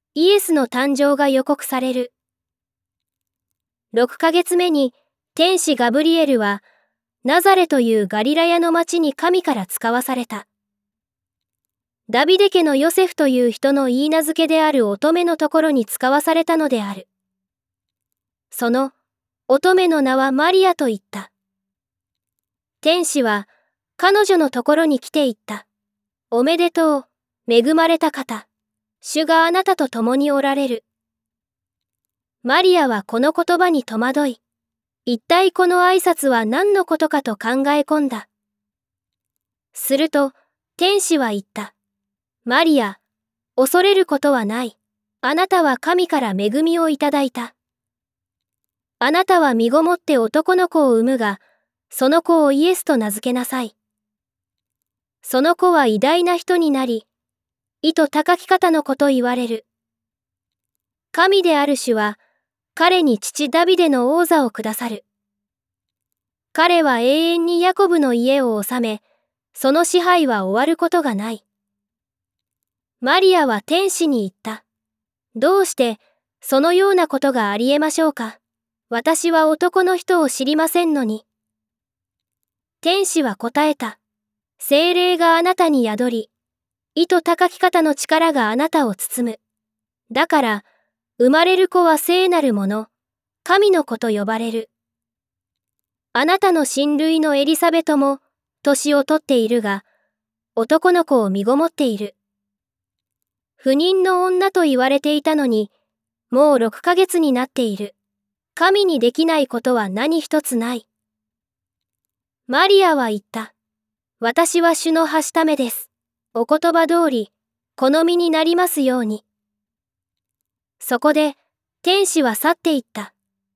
イエスの誕生が予告される。6ヶ月目に、天使ガブリエルは、ナザレというガリラヤの町に神から使わされた。ダビデ家のヨセフという人の言い名付けである乙女のところに使わされたのである。その乙女の名はマリアと言った。天使は彼女のところに来て言った。おめでとう、恵まれた方。主があなたと共におられる。マリアはこの言葉に戸惑い、一体この挨拶は何のことかと考え込んだ。すると、天使は言った。マリア、恐れることはない。あなたは神から恵みをいただいた。あなたは身ごもって男の子を産むが、その子をイエスと名付けなさい。その子は偉大な人になり、意図高き方の子と言われる。神である主は、彼に父ダビデの王座をくださる。彼は永遠にヤコブの家を治め、その支配は終わることがない。マリアは天使に言った。どうして、そのようなことがありえましょうか。私は男の人を知りませんのに。天使は答えた。聖霊があなたに宿り、意図高き方の力があなたを包む。だから、生まれる子は聖なるもの、神の子と呼ばれる。あなたの親類のエリサベトも、年を取っているが、男の子を身ごもっている。不妊の女と言われていたのに、もう6ヶ月になっている。神にできないことは何一つない。マリアは言った。私は主のはしためです。お言葉通り、好みになりますように。そこで、天使は去っていった。